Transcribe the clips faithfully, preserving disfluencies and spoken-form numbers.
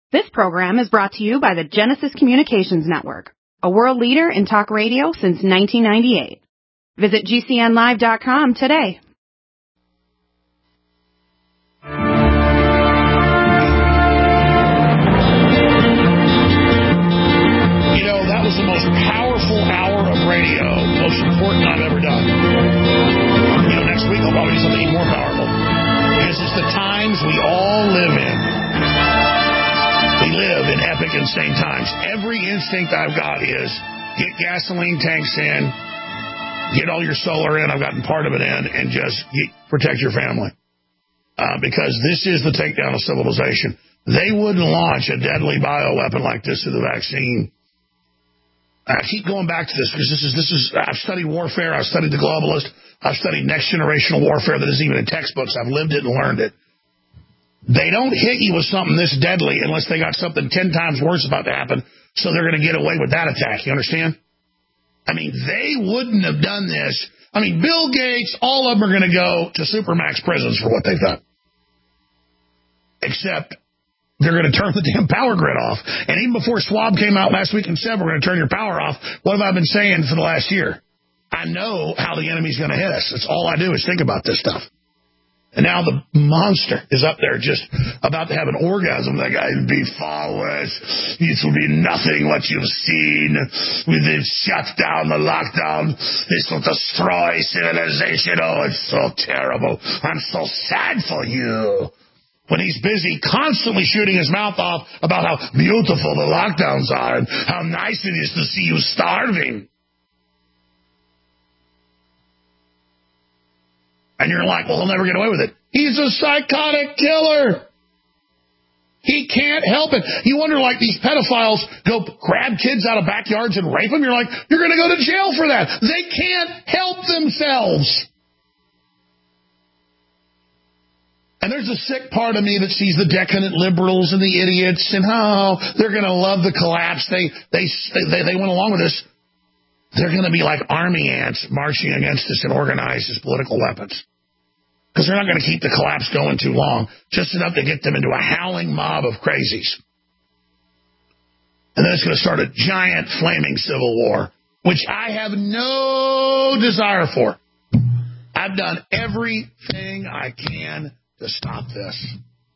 This program is brought to you by the Genesis Communications Network, a world leader in talk radio since nineteen ninety-eight. Visit G C N live dot com today. You know, that was the most powerful hour of radio, most important I've ever done. You know, next week I'll probably do something even more powerful. Because it's the times we all live in. We live in epic, insane times. Every instinct I've got is get gasoline tanks in, get all your solar in, I've gotten part of it in, and just get, protect your family. Uh, because this is the takedown of civilization. They wouldn't launch a deadly bioweapon like this to the vaccine. I keep going back to this because this is, this is, I've studied warfare, I've studied the globalist, I've studied next generational warfare that isn't even in textbooks, I've lived it and learned it. They don't hit you with something this deadly unless they got something ten times worse about to happen, so they're going to get away with that attack. You understand? I mean, they wouldn't have done this. I mean, Bill Gates, all of them are going to go to supermax prisons for what they've done. Except they're going to turn the damn power grid off. And even before Schwab came out last week and said we're going to turn your power off, what have I been saying for the last year? I know how the enemy's going to hit us. That's all I do is think about this stuff. And now the monster is up there just about to have an orgasm. That guy would be flawless. This will be nothing what you've seen. With this shutdown, the lockdown, this will destroy civilization. Oh, it's so terrible. I'm so sad for you. When he's busy constantly shooting his mouth off about how beautiful the lockdowns are and how nice it is to see you starving. And you're like, well, he'll never get away with it. He's a psychotic killer. He can't help it. You wonder, like, these pedophiles go grab kids out of backyards and rape them. You're like, you're going to go to jail for that. They can't help themselves. And there's a sick part of me that sees the decadent liberals and the idiots and, oh, they're going to love the collapse. They, they, they, they went along with this. They're going to be like army ants marching against us and organize as political weapons. Because they're not going to keep the collapse going too long, just enough to get them into a howling mob of crazies. And then it's going to start a giant flaming civil war, which I have no desire for. I've done everything I can to stop this.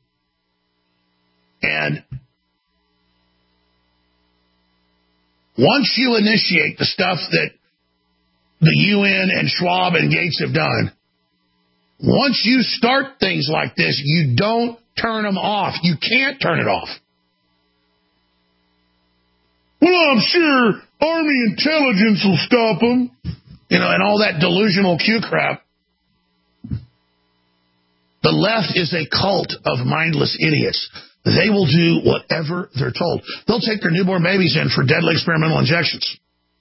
And once you initiate the stuff that the U N and Schwab and Gates have done, once you start things like this, you don't turn them off. You can't turn it off. Well, I'm sure Army intelligence will stop them. You know, and all that delusional Q crap. The left is a cult of mindless idiots. They will do whatever they're told. They'll take their newborn babies in for deadly experimental injections.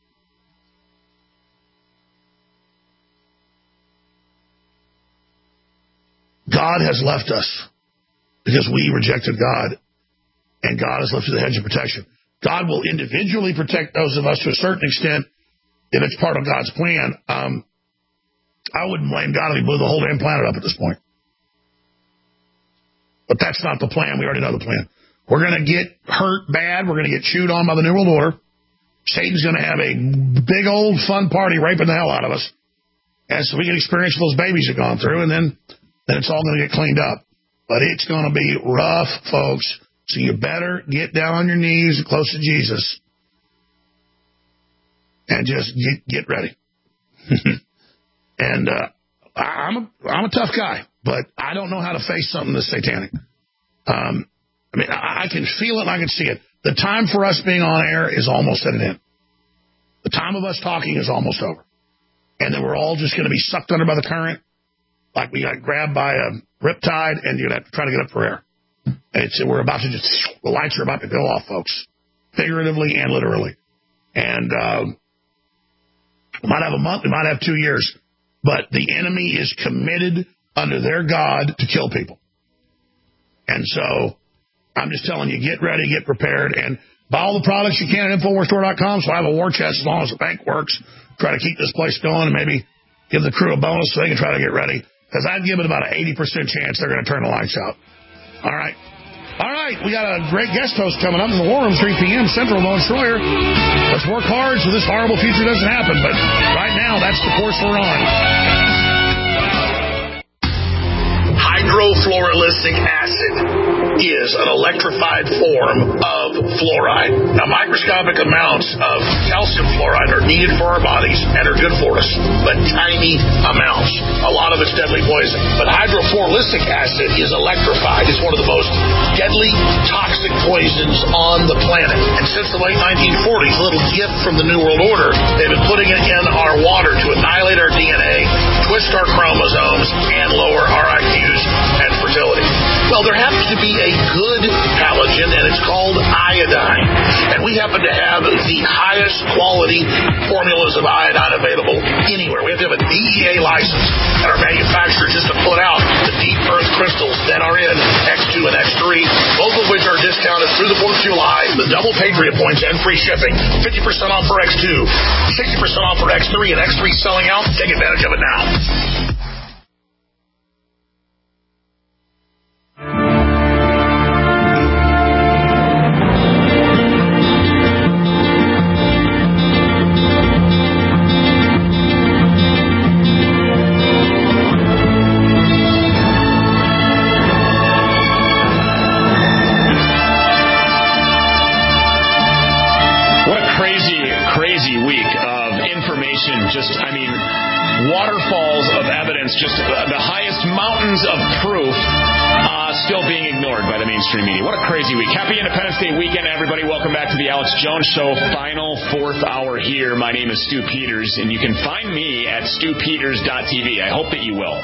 God has left us because we rejected God, and God has lifted the hedge of protection. God will individually protect those of us to a certain extent if it's part of God's plan. Um, I wouldn't blame God if he blew the whole damn planet up at this point. But that's not the plan. We already know the plan. We're going to get hurt bad. We're going to get chewed on by the New World Order. Satan's going to have a big old fun party raping the hell out of us. And so we can experience what those babies have gone through, and then, then it's all going to get cleaned up. But it's going to be rough, folks. So you better get down on your knees close to Jesus and just get, get ready. And uh, I'm a, I'm a tough guy. But I don't know how to face something this satanic. Um, I mean, I, I can feel it and I can see it. The time for us being on air is almost at an end. The time of us talking is almost over. And then we're all just going to be sucked under by the current, like we got grabbed by a riptide, and you're going to have to try to get up for air. And it's, we're about to just, the lights are about to go off, folks, figuratively and literally. And uh, we might have a month, we might have two years. But the enemy is committed under their God to kill people. And so I'm just telling you, get ready, get prepared, and buy all the products you can at Infowars Store dot com. So I have a war chest as long as the bank works. Try to keep this place going and maybe give the crew a bonus so they can try to get ready. Because I'd give it about an eighty percent chance they're going to turn the lights out. All right. All right. right. We got a great guest host coming up in the War Room, three p.m. Central, Lois Schroyer. Let's work hard so this horrible future doesn't happen. But right now, that's the course we're on. Hydrofluorosilicic acid is an electrified form of fluoride. Now, microscopic amounts of calcium fluoride are needed for our bodies and are good for us, but tiny amounts. A lot of it's deadly poison. But hydrofluorosilicic acid is electrified. It's one of the most deadly toxic poisons on the planet. And since the late nineteen forties, a little gift from the New World Order, they've been putting it in our water to annihilate our D N A, twist our chromosomes, and lower our I Qs and fertility. Well, there happens to be a good halogen, and it's called iodine. And we happen to have the highest quality formulas of iodine available anywhere. We have to have a D E A license at our manufacturer just to put out the deep earth crystals that are in X two and X three, both of which are discounted through the fourth of July, the double Patriot points and free shipping. fifty percent off for X two, sixty percent off for X three, and X three selling out. Take advantage of it now. Just, I mean, waterfalls of evidence, just uh, the highest mountains of proof uh, still being ignored by the mainstream media. What a crazy week. Happy Independence Day weekend, everybody. Welcome back to the Alex Jones Show, final fourth hour here. My name is Stu Peters, and you can find me at stu peters dot t v. I hope that you will.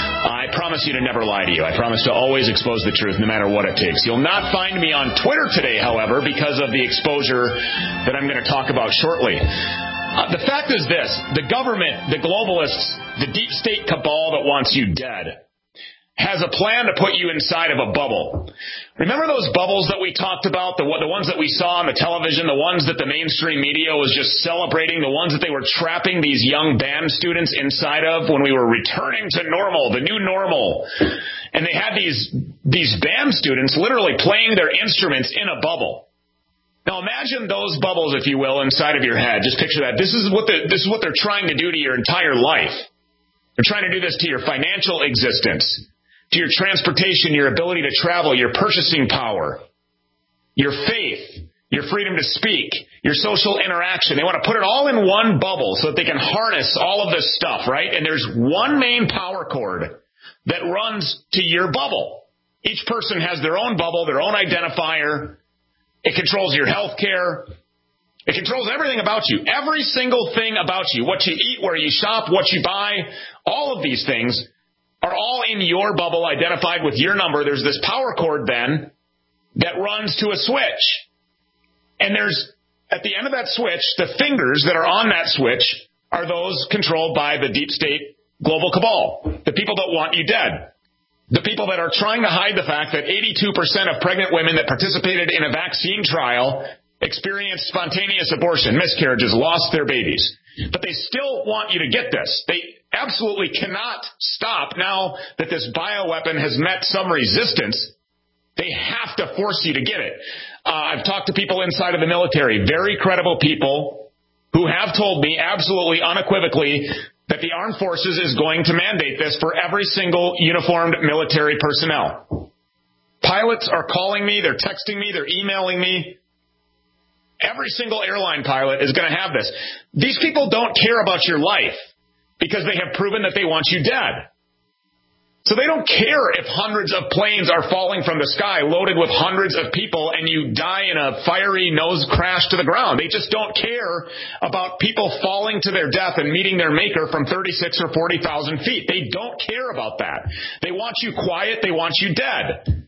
I promise you to never lie to you. I promise to always expose the truth, no matter what it takes. You'll not find me on Twitter today, however, because of the exposure that I'm going to talk about shortly. Uh, the fact is this, the government, the globalists, the deep state cabal that wants you dead has a plan to put you inside of a bubble. Remember those bubbles that we talked about, the, the ones that we saw on the television, the ones that the mainstream media was just celebrating, the ones that they were trapping these young band students inside of when we were returning to normal, the new normal. And they had these, these band students literally playing their instruments in a bubble. Now imagine those bubbles, if you will, inside of your head. Just picture that. This is what the, this is what they're trying to do to your entire life. They're trying to do this to your financial existence, to your transportation, your ability to travel, your purchasing power, your faith, your freedom to speak, your social interaction. They want to put it all in one bubble so that they can harness all of this stuff, right? And there's one main power cord that runs to your bubble. Each person has their own bubble, their own identifier. It controls your health care. It controls everything about you. Every single thing about you. What you eat, where you shop, what you buy. All of these things are all in your bubble, identified with your number. There's this power cord then that runs to a switch. And there's, at the end of that switch, the fingers that are on that switch are those controlled by the deep state global cabal. The people that want you dead. The people that are trying to hide the fact that eighty-two percent of pregnant women that participated in a vaccine trial experienced spontaneous abortion, miscarriages, lost their babies. But they still want you to get this. They absolutely cannot stop now that this bioweapon has met some resistance. They have to force you to get it. Uh, I've talked to people inside of the military, very credible people, who have told me absolutely unequivocally that the armed forces is going to mandate this for every single uniformed military personnel. Pilots are calling me, they're texting me, they're emailing me. Every single airline pilot is going to have this. These people don't care about your life because they have proven that they want you dead. So they don't care if hundreds of planes are falling from the sky loaded with hundreds of people and you die in a fiery nose crash to the ground. They just don't care about people falling to their death and meeting their maker from thirty-six or forty thousand feet. They don't care about that. They want you quiet. They want you dead.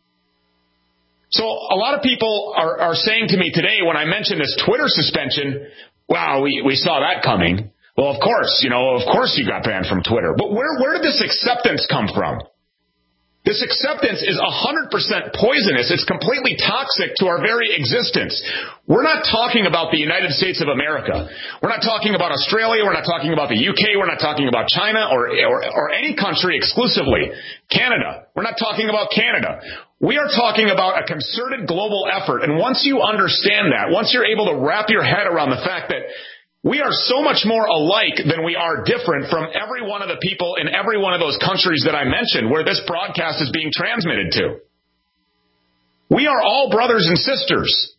So a lot of people are, are saying to me today when I mention this Twitter suspension, wow, we, we saw that coming. Well, of course, you know, of course you got banned from Twitter. But where, where did this acceptance come from? This acceptance is one hundred percent poisonous. It's completely toxic to our very existence. We're not talking about the United States of America. We're not talking about Australia. We're not talking about the U K. We're not talking about China or, or, or any country exclusively. Canada. We're not talking about Canada. We are talking about a concerted global effort. And once you understand that, once you're able to wrap your head around the fact that we are so much more alike than we are different from every one of the people in every one of those countries that I mentioned where this broadcast is being transmitted to. We are all brothers and sisters.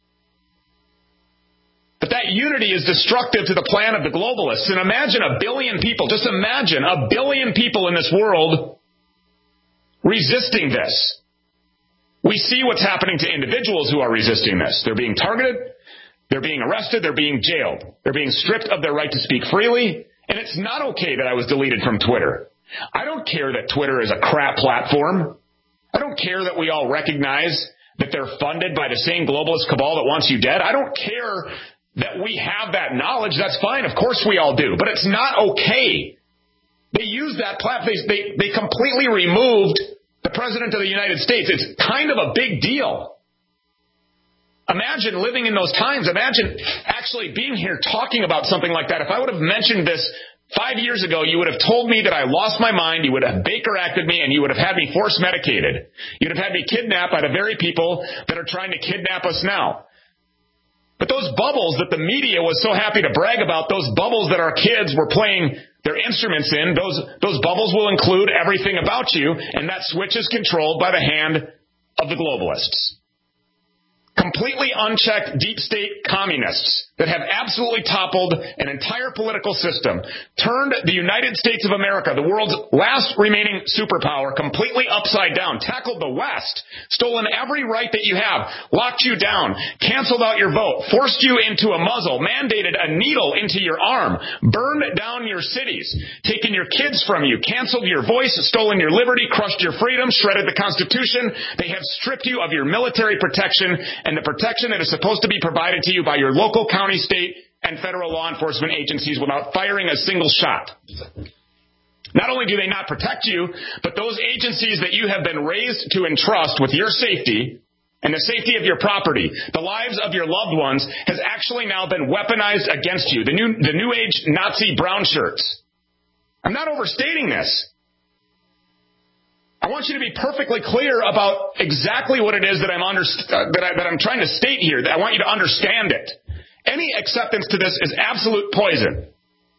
But that unity is destructive to the plan of the globalists. And imagine a billion people, just imagine a billion people in this world resisting this. We see what's happening to individuals who are resisting this. They're being targeted. They're being arrested. They're being jailed. They're being stripped of their right to speak freely. And it's not okay that I was deleted from Twitter. I don't care that Twitter is a crap platform. I don't care that we all recognize that they're funded by the same globalist cabal that wants you dead. I don't care that we have that knowledge. That's fine. Of course we all do. But it's not okay. They use that platform. They, they completely removed the President of the United States. It's kind of a big deal. Imagine living in those times. Imagine actually being here talking about something like that. If I would have mentioned this five years ago, you would have told me that I lost my mind. You would have Baker acted me, and you would have had me force medicated. You'd have had me kidnapped by the very people that are trying to kidnap us now. But those bubbles that the media was so happy to brag about, those bubbles that our kids were playing their instruments in, those, those bubbles will include everything about you, and that switch is controlled by the hand of the globalists. Completely unchecked deep state communists that have absolutely toppled an entire political system, turned the United States of America, the world's last remaining superpower, completely upside down, tackled the West, stolen every right that you have, locked you down, canceled out your vote, forced you into a muzzle, mandated a needle into your arm, burned down your cities, taken your kids from you, canceled your voice, stolen your liberty, crushed your freedom, shredded the Constitution. They have stripped you of your military protection and the protection that is supposed to be provided to you by your local, county, state, and federal law enforcement agencies without firing a single shot. Not only do they not protect you, but those agencies that you have been raised to entrust with your safety and the safety of your property, the lives of your loved ones, has actually now been weaponized against you. The new, the new age Nazi brown shirts. I'm not overstating this. I want you to be perfectly clear about exactly what it is that I'm under, uh, that, I, that I'm trying to state here. I want you to understand it. Any acceptance to this is absolute poison.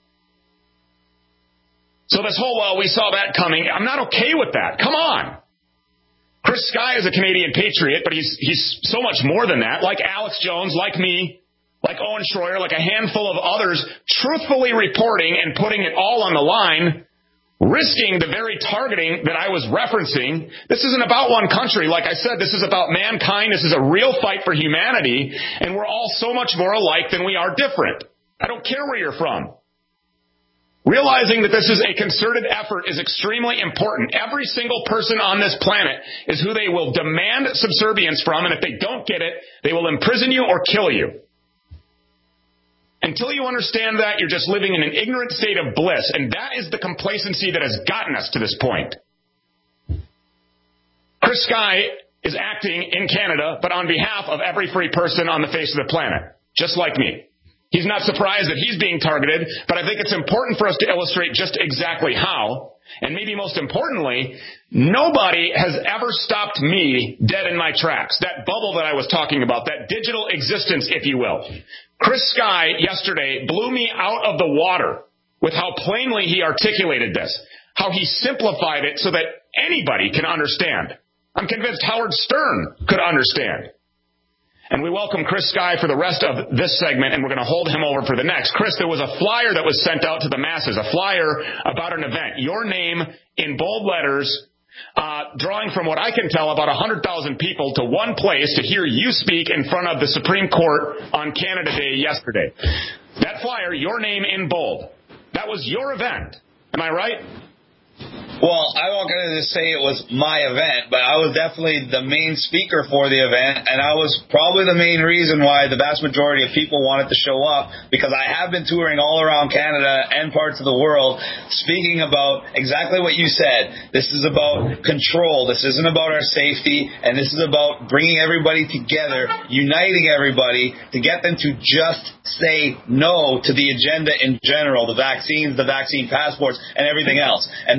So this whole, well, we saw that coming. I'm not okay with that. Come on. Chris Sky is a Canadian patriot, but he's he's so much more than that. Like Alex Jones, like me, like Owen Schroyer, like a handful of others, truthfully reporting and putting it all on the line, risking the very targeting that I was referencing. This isn't about one country. Like I said, this is about mankind. This is a real fight for humanity, and we're all so much more alike than we are different. I don't care where you're from. Realizing that this is a concerted effort is extremely important. Every single person on this planet is who they will demand subservience from, and if they don't get it, they will imprison you or kill you. Until you understand that, you're just living in an ignorant state of bliss, and that is the complacency that has gotten us to this point. Chris Sky is acting in Canada, but on behalf of every free person on the face of the planet, just like me. He's not surprised that he's being targeted, but I think it's important for us to illustrate just exactly how. And maybe most importantly, nobody has ever stopped me dead in my tracks. That bubble that I was talking about, that digital existence, if you will. Chris Sky yesterday blew me out of the water with how plainly he articulated this, how he simplified it so that anybody can understand. I'm convinced Howard Stern could understand. And we welcome Chris Sky for the rest of this segment, and we're going to hold him over for the next. Chris, there was a flyer that was sent out to the masses, a flyer about an event. Your name in bold letters, uh, drawing from what I can tell about one hundred thousand people to one place to hear you speak in front of the Supreme Court on Canada Day yesterday. That flyer, your name in bold. That was your event. Am I right? Well, I won't going to say it was my event, but I was definitely the main speaker for the event, and I was probably the main reason why the vast majority of people wanted to show up, because I have been touring all around Canada and parts of the world speaking about exactly what you said. This is about control. This isn't about our safety, and this is about bringing everybody together, uniting everybody to get them to just say no to the agenda in general, the vaccines, the vaccine passports, and everything else. And that's what this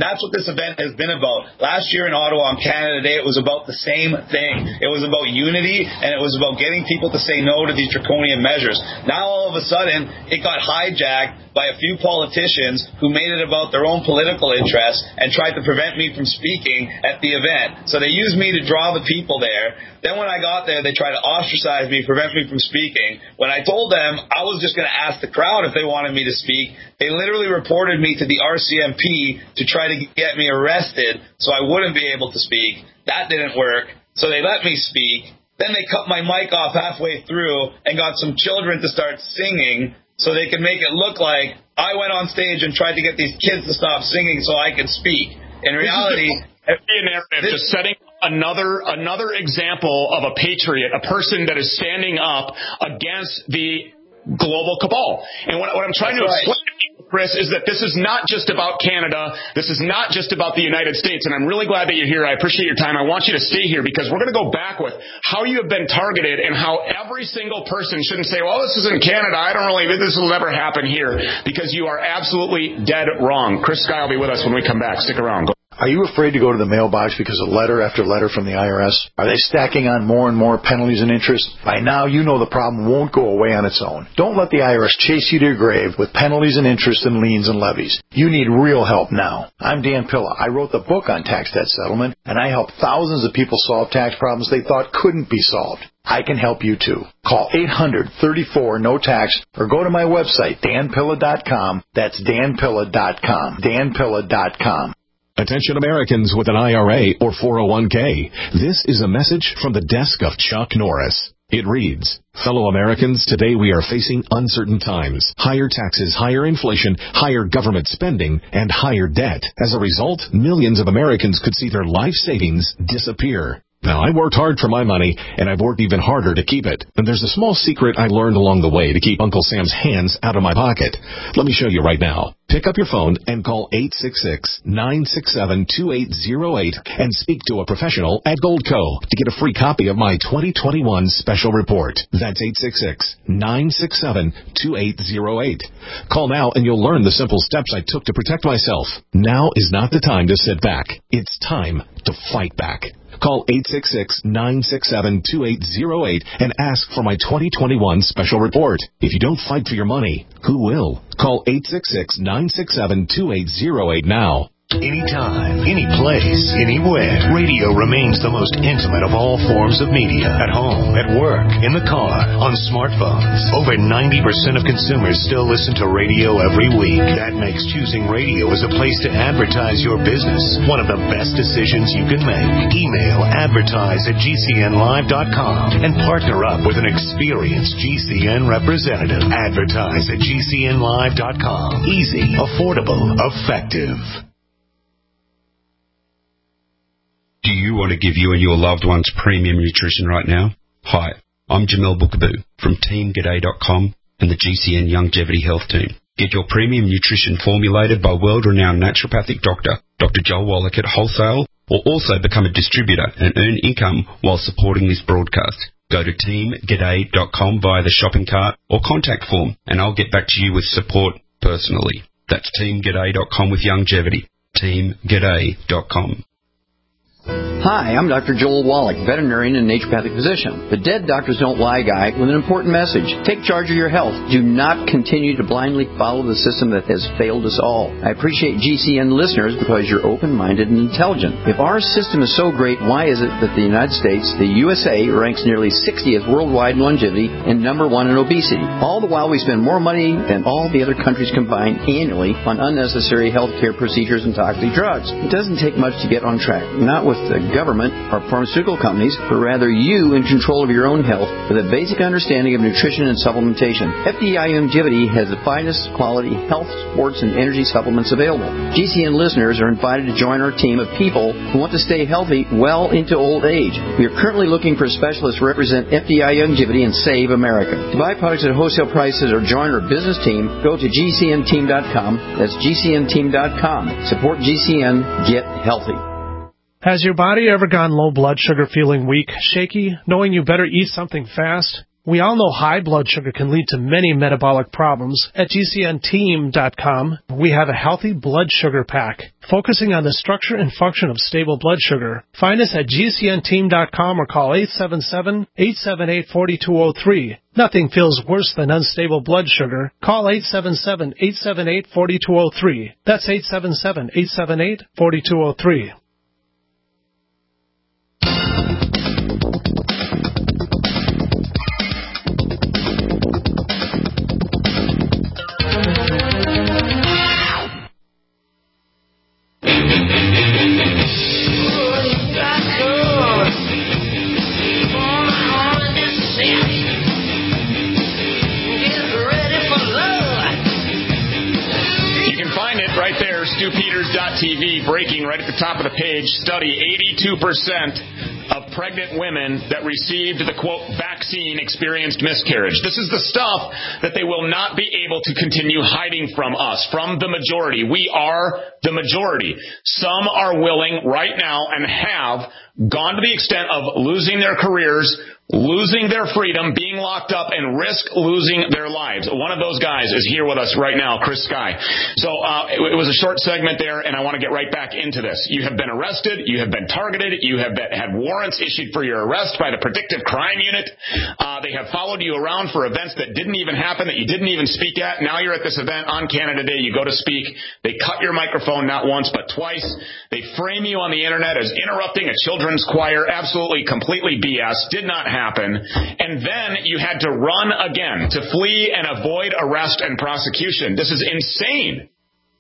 event has been about. Last year in Ottawa on Canada Day, it was about the same thing. It was about unity, and it was about getting people to say no to these draconian measures. Now, all of a sudden, it got hijacked by a few politicians who made it about their own political interests and tried to prevent me from speaking at the event. So they used me to draw the people there. Then when I got there, they tried to ostracize me, prevent me from speaking. When I told them I was just going to ask the crowd if they wanted me to speak, they literally reported me to the R C M P to try to get me arrested so I wouldn't be able to speak. That didn't work, so they let me speak. Then they cut my mic off halfway through and got some children to start singing so they could make it look like I went on stage and tried to get these kids to stop singing so I could speak. In reality, narrative, just setting another another example of a patriot, a person that is standing up against the global cabal. And what, what I'm trying That's to explain right. to you, Chris, is that this is not just about Canada. This is not just about the United States. And I'm really glad that you're here. I appreciate your time. I want you to stay here because we're going to go back with how you have been targeted and how every single person shouldn't say, well, this is in Canada. I don't really, this will never happen here, because you are absolutely dead wrong. Chris Sky will be with us when we come back. Stick around. Go. Are you afraid to go to the mailbox because of letter after letter from the I R S? Are they stacking on more and more penalties and interest? By now, you know the problem won't go away on its own. Don't let the I R S chase you to your grave with penalties and interest and liens and levies. You need real help now. I'm Dan Pilla. I wrote the book on tax debt settlement, and I help thousands of people solve tax problems they thought couldn't be solved. I can help you too. Call eight hundred, thirty-four, no tax or go to my website, dan pilla dot com. That's dan pilla dot com. dan pilla dot com. Attention Americans with an I R A or four oh one k. This is a message from the desk of Chuck Norris. It reads, fellow Americans, today we are facing uncertain times. Higher taxes, higher inflation, higher government spending, and higher debt. As a result, millions of Americans could see their life savings disappear. Now, I worked hard for my money, and I've worked even harder to keep it. And there's a small secret I learned along the way to keep Uncle Sam's hands out of my pocket. Let me show you right now. Pick up your phone and call eight six six, nine six seven, two eight zero eight and speak to a professional at Goldco to get a free copy of my twenty twenty-one special report. That's eight six six, nine six seven, two eight zero eight. Call now and you'll learn the simple steps I took to protect myself. Now is not the time to sit back. It's time to fight back. Call eight six six, nine six seven, two eight zero eight and ask for my twenty twenty-one special report. If you don't fight for your money, who will? Call eight six six, nine six seven, two eight zero eight now. Anytime, any place, anywhere, radio remains the most intimate of all forms of media. At home, at work, in the car, on smartphones. Over ninety percent of consumers still listen to radio every week. That makes choosing radio as a place to advertise your business one of the best decisions you can make. Email advertise at g c n live dot com and partner up with an experienced G C N representative. Advertise at g c n live dot com. Easy, affordable, effective. Do you want to give you and your loved ones premium nutrition right now? Hi, I'm Jamel Bookaboo from team g'day dot com and the G C N Longevity Health Team. Get your premium nutrition formulated by world-renowned naturopathic doctor, Doctor Joel Wallach at wholesale, or also become a distributor and earn income while supporting this broadcast. Go to team g'day dot com via the shopping cart or contact form, and I'll get back to you with support personally. That's team g'day dot com with longevity. team g'day dot com. Hi, I'm Doctor Joel Wallach, veterinarian and naturopathic physician. The Dead Doctors Don't Lie guy with an important message. Take charge of your health. Do not continue to blindly follow the system that has failed us all. I appreciate G C N listeners because you're open-minded and intelligent. If our system is so great, why is it that the United States, the U S A, ranks nearly sixtieth worldwide in longevity and number one in obesity? All the while we spend more money than all the other countries combined annually on unnecessary health care procedures and toxic drugs. It doesn't take much to get on track. Not with the government or pharmaceutical companies, but rather you in control of your own health with a basic understanding of nutrition and supplementation. F D I Longevity has the finest quality health, sports, and energy supplements available. G C N listeners are invited to join our team of people who want to stay healthy well into old age. We are currently looking for specialists to represent F D I Longevity and Save America. To buy products at wholesale prices or join our business team, go to g c n team dot com. That's g c n team dot com. Support G C N. Get healthy. Has your body ever gone low blood sugar, feeling weak, shaky, knowing you better eat something fast? We all know high blood sugar can lead to many metabolic problems. At G C N team dot com, we have a healthy blood sugar pack, focusing on the structure and function of stable blood sugar. Find us at G C N team dot com or call eight seven seven, eight seven eight, four two zero three. Nothing feels worse than unstable blood sugar. Call eight seven seven, eight seven eight, four two zero three. That's eight seven seven, eight seven eight, four two zero three. Stu Peters dot T V, breaking right at the top of the page, study, eighty-two percent of pregnant women that received the, quote, vaccine experienced miscarriage. This is the stuff that they will not be able to continue hiding from us, from the majority. We are the majority. Some are willing right now and have gone to the extent of losing their careers, losing their freedom, being locked up, and risk losing their lives. One of those guys is here with us right now, Chris Sky. So uh, it, it was a short segment there, and I want to get right back into this. You have been arrested. You have been targeted. You have been, had warrants issued for your arrest by the Predictive Crime Unit. Uh, they have followed you around for events that didn't even happen, that you didn't even speak at. Now you're at this event on Canada Day. You go to speak. They cut your microphone not once but twice. They frame you on the Internet as interrupting a children's choir. Absolutely, completely B S. Did not happen. happen, and then you had to run again to flee and avoid arrest and prosecution. This is insane.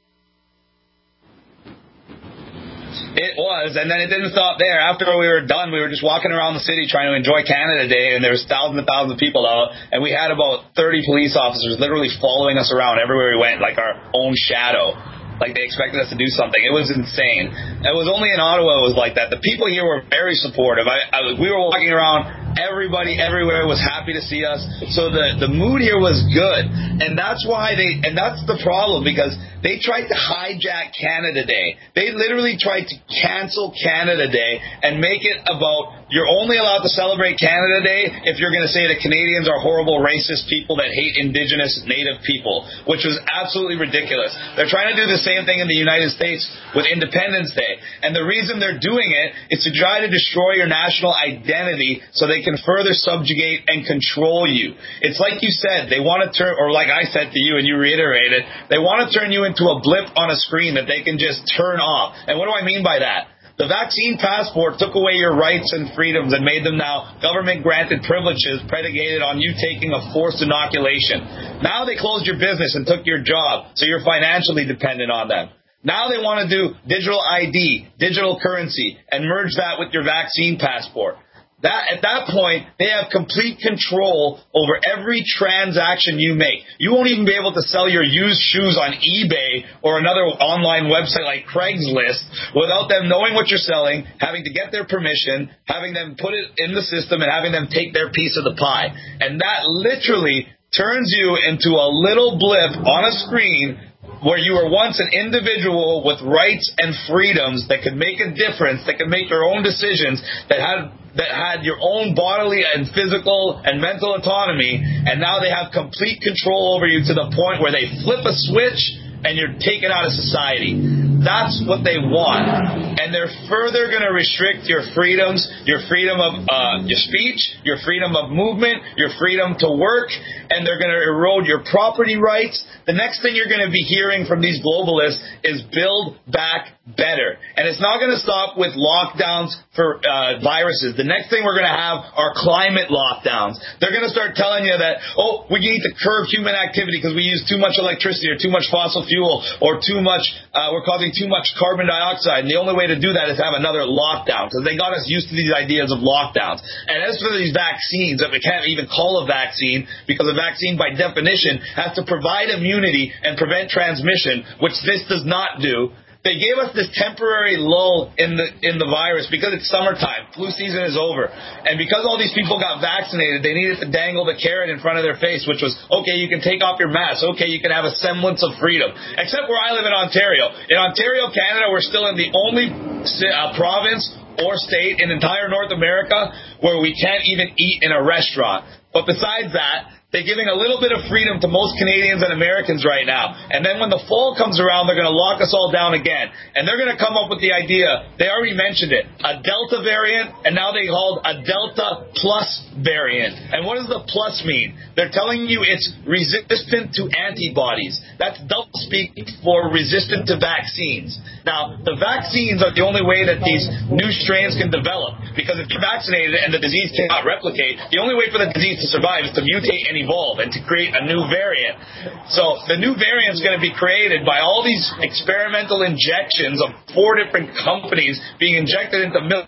It was, and then it didn't stop there. After we were done, we were just walking around the city trying to enjoy Canada Day, and there was thousands and thousands of people out, and we had about thirty police officers literally following us around everywhere we went, like our own shadow. Like they expected us to do something. It was insane. It was only in Ottawa it was like that. The people here were very supportive. I, I we were walking around. Everybody everywhere was happy to see us. So the, the mood here was good. And that's why they, and that's the problem, because they tried to hijack Canada Day. They literally tried to cancel Canada Day and make it about you're only allowed to celebrate Canada Day if you're going to say that Canadians are horrible, racist people that hate Indigenous Native people, which was absolutely ridiculous. They're trying to do the same thing in the United States with Independence Day. And the reason they're doing it is to try to destroy your national identity so they can further subjugate and control you. It's like you said, they want to turn, or like I said to you and you reiterated, they want to turn you into a blip on a screen that they can just turn off. And what do I mean by that? The vaccine passport took away your rights and freedoms and made them now government-granted privileges predicated on you taking a forced inoculation. Now they closed your business and took your job, so you're financially dependent on them. Now they want to do digital I D, digital currency, and merge that with your vaccine passport. That, at that point, they have complete control over every transaction you make. You won't even be able to sell your used shoes on eBay or another online website like Craigslist without them knowing what you're selling, having to get their permission, having them put it in the system, and having them take their piece of the pie. And that literally turns you into a little blip on a screen where you were once an individual with rights and freedoms that could make a difference, that could make your own decisions, that had that had your own bodily and physical and mental autonomy, and now they have complete control over you to the point where they flip a switch and you're taken out of society. That's what they want. And they're further going to restrict your freedoms, your freedom of uh, your speech, your freedom of movement, your freedom to work, and they're going to erode your property rights. The next thing you're going to be hearing from these globalists is build back better. And it's not going to stop with lockdowns for uh, viruses. The next thing we're going to have are climate lockdowns. They're going to start telling you that, oh, we need to curb human activity because we use too much electricity or too much fossil fuel or too much, uh, we're causing too much carbon dioxide. And the only way to do that is have another lockdown, because they got us used to these ideas of lockdowns. And as for these vaccines, that we can't even call a vaccine, because a vaccine by definition has to provide immunity and prevent transmission, which this does not do. They gave us this temporary lull in the in the virus because it's summertime. Flu season is over. And because all these people got vaccinated, they needed to dangle the carrot in front of their face, which was, okay, you can take off your mask. Okay, you can have a semblance of freedom. Except where I live in Ontario. In Ontario, Canada, we're still in the only uh, province or state in entire North America where we can't even eat in a restaurant. But besides that, they're giving a little bit of freedom to most Canadians and Americans right now. And then when the fall comes around, they're going to lock us all down again. And they're going to come up with the idea, they already mentioned it, a Delta variant, and now they called a Delta Plus variant. And what does the plus mean? They're telling you it's resistant to antibodies. That's double speak for resistant to vaccines. Now, the vaccines are the only way that these new strains can develop. Because if you're vaccinated and the disease cannot replicate, the only way for the disease to survive is to mutate and evolve and to create a new variant. So the new variant is going to be created by all these experimental injections of four different companies being injected into millions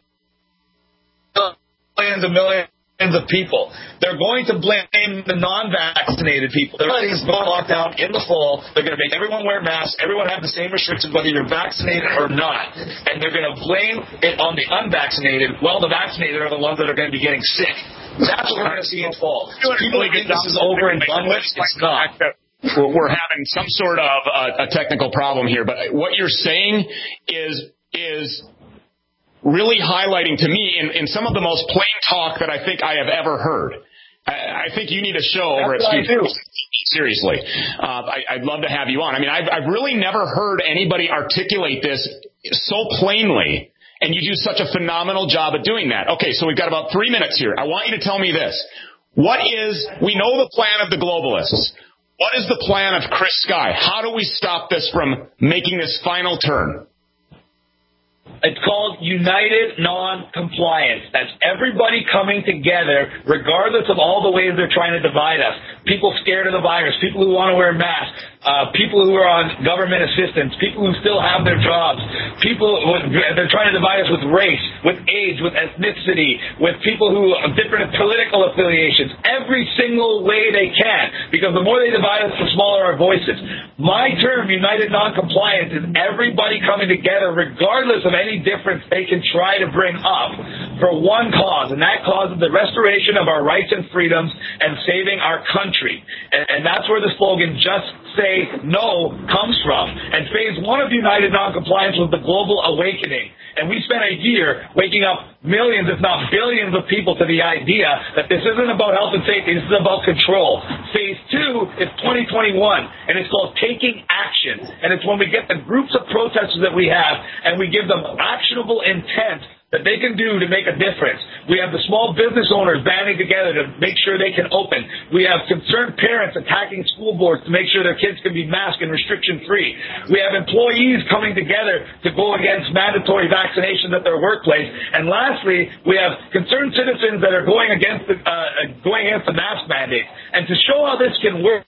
and millions of people. They're going to blame the non-vaccinated people. They're letting us go lockdown in the fall. They're going to make everyone wear masks. Everyone have the same restrictions whether you're vaccinated or not. And they're going to blame it on the unvaccinated. Well, the vaccinated are the ones that are going to be getting sick. That's what we're going to see in fall. So people think this is over and done with. It's not. We're having some sort of a, a technical problem here, but what you're saying is is really highlighting to me in, in some of the most plain talk that I think I have ever heard. I, I think you need a show over That's at Speed. Seriously. Uh, I, I'd love to have you on. I mean, I've, I've really never heard anybody articulate this so plainly. And you do such a phenomenal job at doing that. Okay, so we've got about three minutes here. I want you to tell me this. What is, we know the plan of the globalists. What is the plan of Chris Sky? How do we stop this from making this final turn? It's called United Non-Compliance. That's everybody coming together, regardless of all the ways they're trying to divide us. People scared of the virus, people who want to wear masks, uh, people who are on government assistance, people who still have their jobs, people who, they're trying to divide us with race, with age, with ethnicity, with people who have different political affiliations, every single way they can, because the more they divide us, the smaller our voices. My term, United Non-Compliance, is everybody coming together, regardless of any difference they can try to bring up, for one cause, and that cause is the restoration of our rights and freedoms and saving our country. And, and that's where the slogan, Just Say No, comes from. And phase one of United Non-Compliance was the global awakening. And we spent a year waking up millions, if not billions of people to the idea that this isn't about health and safety, this is about control. Phase two is twenty twenty-one, and it's called Taking Action. And it's when we get the groups of protesters that we have, and we give them actionable intent that they can do to make a difference. We have the small business owners banding together to make sure they can open. We have concerned parents attacking school boards to make sure their kids can be masked and restriction-free. We have employees coming together to go against mandatory vaccination at their workplace. And lastly, we have concerned citizens that are going against the, uh, going against the mask mandate. And to show how this can work,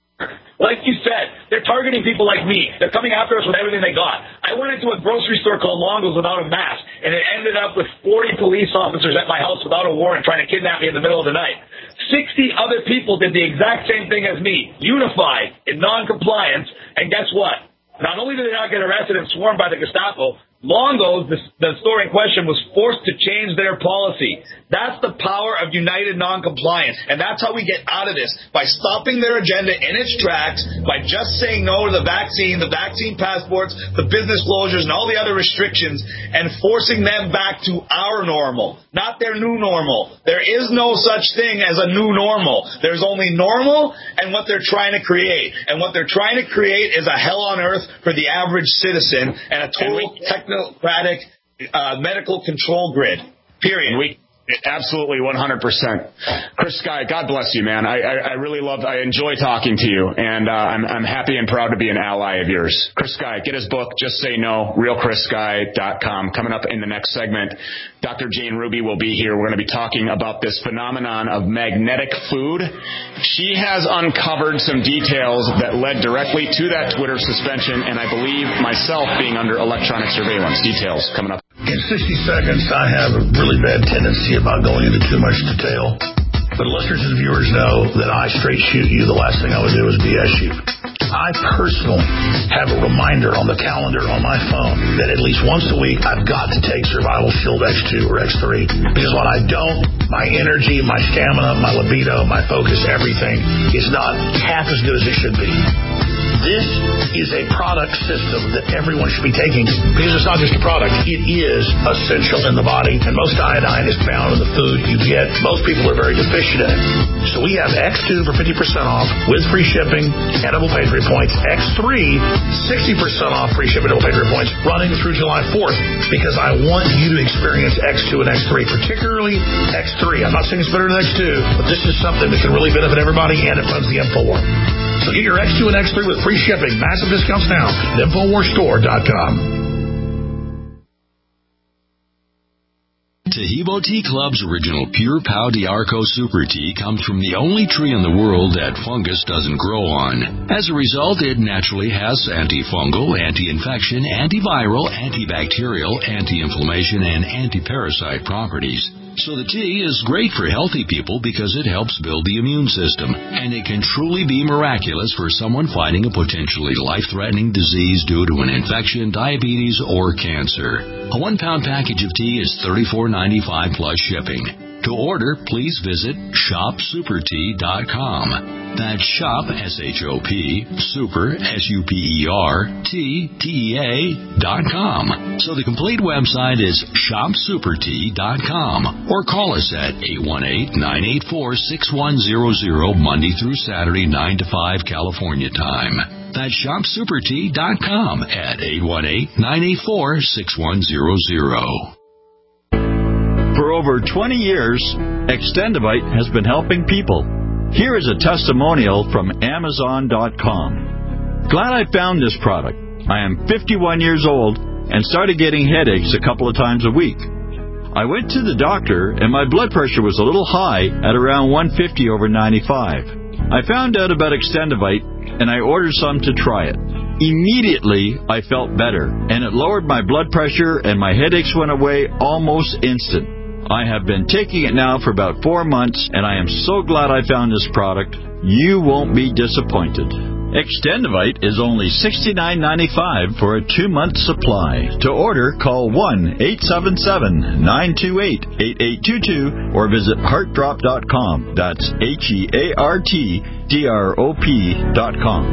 like you said, they're targeting people like me. They're coming after us with everything they got. I went into a grocery store called Longo's without a mask, and it ended up with forty police officers at my house without a warrant trying to kidnap me in the middle of the night. sixty other people did the exact same thing as me, unified in non-compliance, and guess what? Not only did they not get arrested and swarmed by the Gestapo, Longo's, the, the store in question, was forced to change their policy. That's the power of United Non-Compliance. And that's how we get out of this, by stopping their agenda in its tracks, by just saying no to the vaccine, the vaccine passports, the business closures, and all the other restrictions, and forcing them back to our normal, not their new normal. There is no such thing as a new normal. There's only normal and what they're trying to create. And what they're trying to create is a hell on earth for the average citizen and a total technocratic uh, medical control grid. Period. We absolutely one hundred percent. Chris Sky, God bless you, man. I, I, I really love, I enjoy talking to you, and uh, I'm, I'm happy and proud to be an ally of yours. Chris Sky, get his book, Just Say No, real chris sky dot com. Coming up in the next segment, Doctor Jane Ruby will be here. We're going to be talking about this phenomenon of magnetic food. She has uncovered some details that led directly to that Twitter suspension, and I believe myself being under electronic surveillance. Details coming up. In sixty seconds, I have a really bad tendency about going into too much detail. But listeners and viewers know that I straight shoot you. The last thing I would do is B S you. I personally have a reminder on the calendar on my phone that at least once a week I've got to take Survival Shield X two or X three. Because when I don't, my energy, my stamina, my libido, my focus, everything is not half as good as it should be. This is a product system that everyone should be taking because it's not just a product. It is essential in the body, and most iodine is found in the food you get. Most people are very deficient in it. So we have X two for fifty percent off with free shipping and double pay-three points. X three, sixty percent off free shipping and double pay-three points running through July fourth because I want you to experience X two and X three, particularly X three. I'm not saying it's better than X two, but this is something that can really benefit everybody, and it runs the InfoWar. So get your X two and X three with free shipping. Massive discounts now at Infowar Store dot com. Taheebo Tea Club's original Pure Pau D'Arco Super Tea comes from the only tree in the world that fungus doesn't grow on. As a result, it naturally has antifungal, anti-infection, antiviral, antibacterial, anti-inflammation, and anti-parasite properties. So the tea is great for healthy people because it helps build the immune system, and it can truly be miraculous for someone fighting a potentially life-threatening disease due to an infection, diabetes, or cancer. A one-pound package of tea is thirty-four ninety-five plus shipping. To order, please visit shop super tea dot com. That's shop, S H O P, super, S U P E R, T, T E A, dot com. So the complete website is shop super tea dot com, or call us at eight one eight, nine eight four, six one zero zero, Monday through Saturday, nine to five, California time. That's shop super tea dot com at eight one eight, nine eight four, six one zero zero. For over twenty years, Extendivite has been helping people. Here is a testimonial from Amazon dot com. Glad I found this product. I am fifty-one years old and started getting headaches a couple of times a week. I went to the doctor and my blood pressure was a little high at around one fifty over ninety-five. I found out about Extendivite and I ordered some to try it. Immediately, I felt better, and it lowered my blood pressure and my headaches went away almost instant. I have been taking it now for about four months, and I am so glad I found this product. You won't be disappointed. Extendivite is only sixty-nine ninety-five for a two-month supply. To order, call one eight seven seven, nine two eight, eight eight two two or visit heart drop dot com. That's H E A R T D R O P dot com.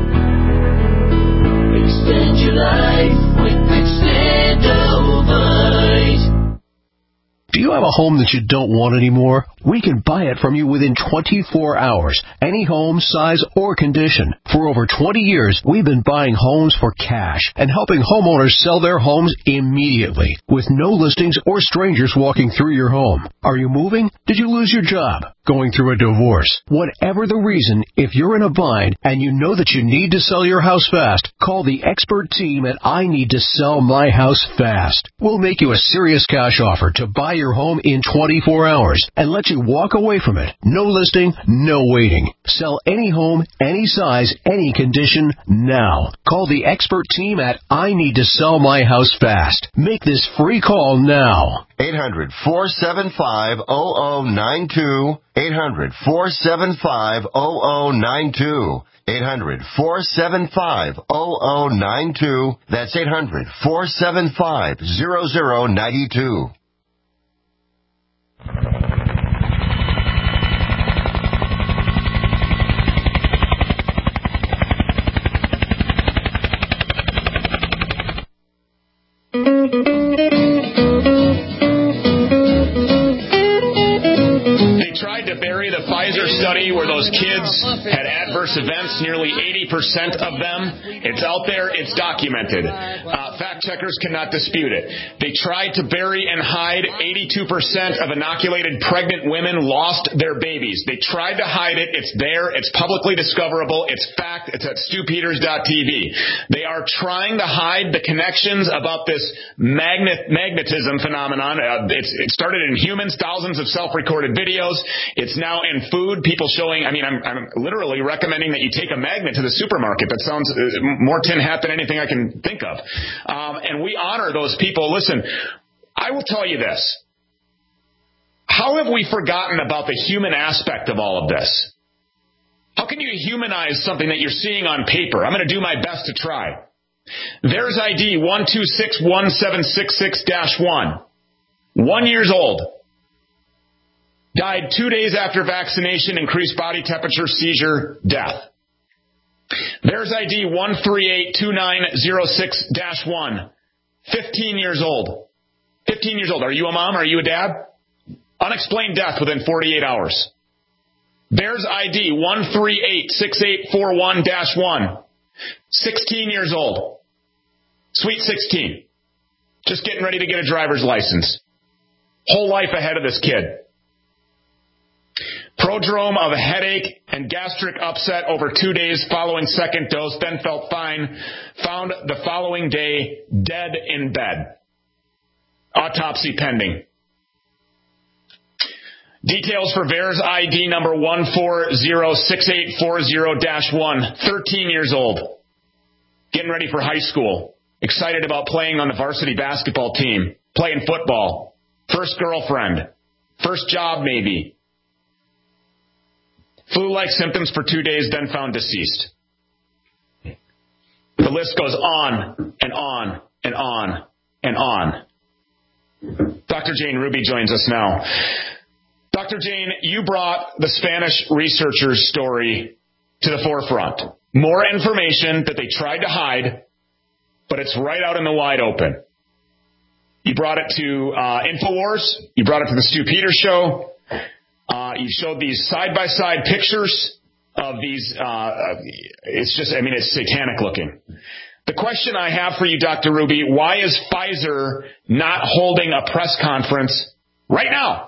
Extend your life with Extendivite. Do you have a home that you don't want anymore? We can buy it from you within twenty-four hours. Any home, size, or condition. For over twenty years, we've been buying homes for cash and helping homeowners sell their homes immediately with no listings or strangers walking through your home. Are you moving? Did you lose your job? Going through a divorce? Whatever the reason, if you're in a bind and you know that you need to sell your house fast, call the expert team at I Need to Sell My House Fast. We'll make you a serious cash offer to buy your home in twenty-four hours and let you walk away from it. No listing, no waiting. Sell any home, any size, any condition now. Call the expert team at I Need to Sell My House Fast. Make this free call now. eight hundred, four seven five, zero zero nine two. eight hundred, four seven five, zero zero nine two. eight hundred, four seven five, zero zero nine two. That's eight hundred, four seven five, zero zero nine two. Tried to bury the Pfizer study where those kids had adverse events, nearly eighty percent of them. It's out there. It's documented. Uh, fact checkers cannot dispute it. They tried to bury and hide eighty-two percent of inoculated pregnant women lost their babies. They tried to hide it. It's there. It's publicly discoverable. It's fact. It's at stu peters dot t v. They are trying to hide the connections about this magnet magnetism phenomenon. Uh, it's, it started in humans, thousands of self-recorded videos. It's now in food. People showing, I mean, I'm, I'm literally recommending that you take a magnet to the supermarket. That sounds more tin hat than anything I can think of. Um, and we honor those people. Listen, I will tell you this. How have we forgotten about the human aspect of all of this? How can you humanize something that you're seeing on paper? I'm going to do my best to try. There's I D one two six one seven six six dash one. One years old. Died two days after vaccination, increased body temperature, seizure, death. There's I D one three eight two nine zero six dash one. fifteen years old. fifteen years old. Are you a mom? Are you a dad? Unexplained death within forty-eight hours. There's I D one three eight six eight four one dash one. sixteen years old. Sweet sixteen. Just getting ready to get a driver's license. Whole life ahead of this kid. Prodrome of a headache and gastric upset over two days following second dose, then felt fine. Found the following day dead in bed. Autopsy pending. Details for V A E R S I D number one four zero six eight four zero dash one. thirteen years old. Getting ready for high school. Excited about playing on the varsity basketball team. Playing football. First girlfriend. First job maybe. Flu-like symptoms for two days, then found deceased. The list goes on and on and on and on. Doctor Jane Ruby joins us now. Doctor Jane, you brought the Spanish researchers' story to the forefront. More information that they tried to hide, but it's right out in the wide open. You brought it to uh, InfoWars. You brought it to the Stu Peters Show. Uh, you showed these side-by-side pictures of these. Uh, it's just, I mean, it's satanic looking. The question I have for you, Doctor Ruby, why is Pfizer not holding a press conference right now?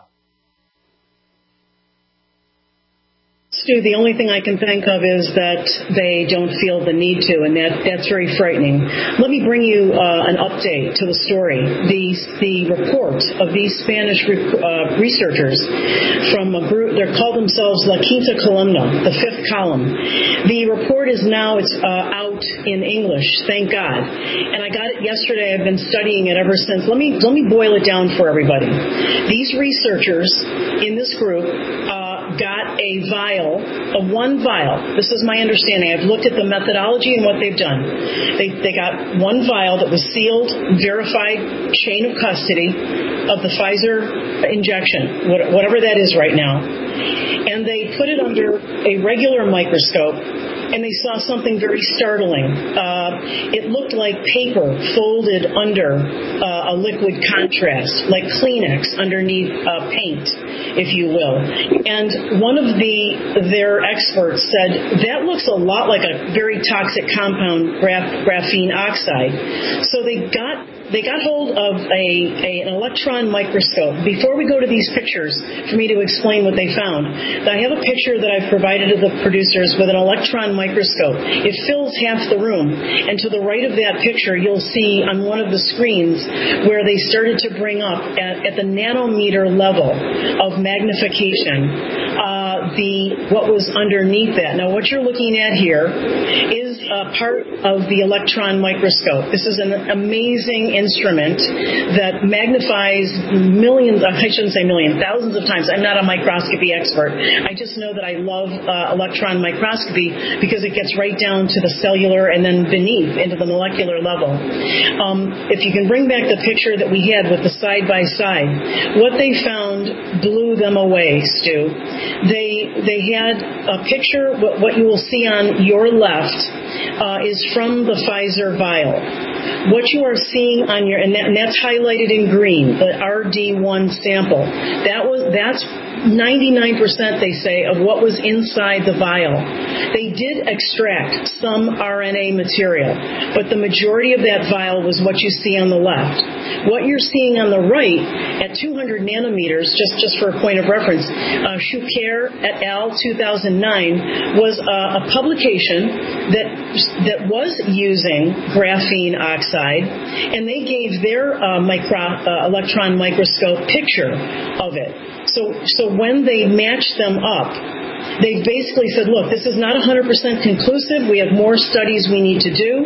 Stu, the only thing I can think of is that they don't feel the need to, and that, that's very frightening. Let me bring you uh, an update to the story. The, the report of these Spanish re- uh, researchers from a group, they call themselves La Quinta Columna, the fifth column. The report is now it's uh, out in English, thank God. And I got it yesterday. I've been studying it ever since. Let me, let me boil it down for everybody. These researchers in this group uh, got a vial, a one vial. This is my understanding. I've looked at the methodology and what they've done. They they got one vial that was sealed, verified chain of custody of the Pfizer injection, whatever that is right now. And they put it under a regular microscope, and they saw something very startling. Uh, it looked like paper folded under uh, a liquid contrast, like Kleenex underneath uh, paint, if you will. And one of the their experts said, that looks a lot like a very toxic compound, graph, graphene oxide. So they got They got hold of a, a an electron microscope. Before we go to these pictures, for me to explain what they found, I have a picture that I've provided to the producers with an electron microscope. It fills half the room. And to the right of that picture, you'll see on one of the screens where they started to bring up at, at the nanometer level of magnification uh, the what was underneath that. Now, what you're looking at here is a part of the electron microscope. This is an amazing instrument that magnifies millions, I shouldn't say millions, thousands of times. I'm not a microscopy expert. I just know that I love uh, electron microscopy because it gets right down to the cellular and then beneath into the molecular level. Um, if you can bring back the picture that we had with the side-by-side, what they found blew them away, Stu. They, they had a picture, what, what you will see on your left uh, is from the Pfizer vial. What you are seeing on your, and, that, and that's highlighted in green, the R D one sample. That was, that's ninety-nine percent, they say, of what was inside the vial. They did extract some R N A material, but the majority of that vial was what you see on the left. What you're seeing on the right, at two hundred nanometers, just, just for a point of reference, uh, Shuker et al. two thousand nine was uh, a publication that that was using graphene oxide, and they gave their uh, micro, uh, electron microscope picture of it. So, so when they matched them up, they basically said, look, this is not one hundred percent conclusive. We have more studies we need to do.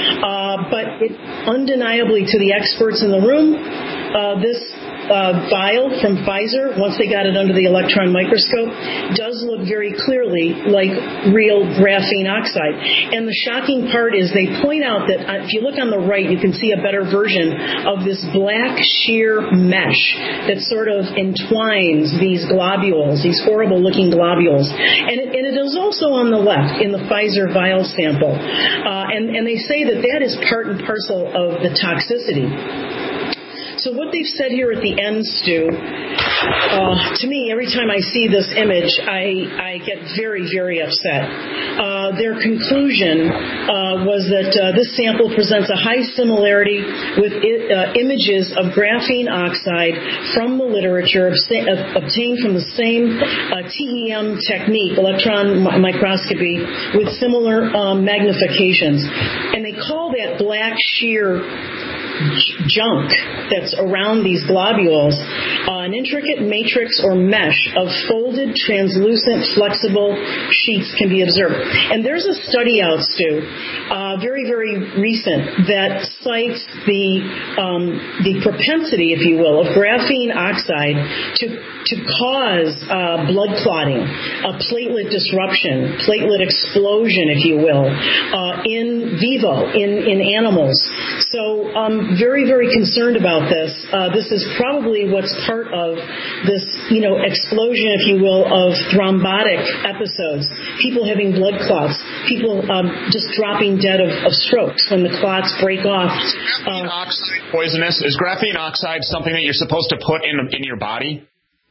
Uh, but it, undeniably to the experts in the room, uh, this uh, vial from Pfizer, once they got it under the electron microscope, does look very clearly like real graphene oxide. And the shocking part is they point out that uh, if you look on the right, you can see a better version of this black sheer mesh that sort of entwines these globules, these horrible-looking globules. And it, and it is also on the left in the Pfizer vial sample. Uh, and, and they say that that is part and parcel of the toxicity. So what they've said here at the end, Stu, uh, to me, every time I see this image, I, I get very, very upset. Uh, their conclusion uh, was that uh, this sample presents a high similarity with it, uh, images of graphene oxide from the literature obsta- obtained from the same uh, T E M technique, electron mi- microscopy, with similar um, magnifications. And they call that black sheer junk that's around these globules, uh, an intricate matrix or mesh of folded, translucent, flexible sheets can be observed. And there's a study out, Stu, uh, very, very recent, that cites the um, the propensity, if you will, of graphene oxide to to cause uh, blood clotting, a platelet disruption, platelet explosion, if you will, uh, in vivo, in, in animals. So I'm very, very concerned about this. Uh, this is probably what's part of this, you know, explosion, if you will, of thrombotic episodes. People having blood clots, people um, just dropping dead of, of strokes when the clots break off. Is graphene uh, oxide poisonous? Is graphene oxide something that you're supposed to put in in your body?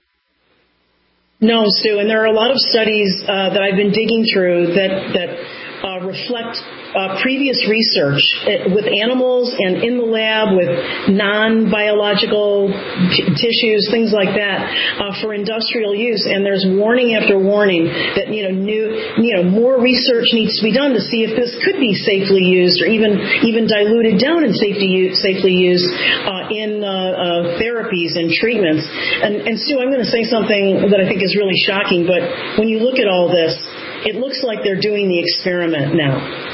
No, Stu, and there are a lot of studies uh, that I've been digging through that that uh, reflect uh, previous research with animals and in the lab with non-biological t- tissues, things like that, uh, for industrial use. And there's warning after warning that you know new, you know, more research needs to be done to see if this could be safely used or even even diluted down and safety safely used uh, in uh, uh, therapies and treatments. And, and Stu, I'm going to say something that I think is really shocking, but when you look at all this, it looks like they're doing the experiment now.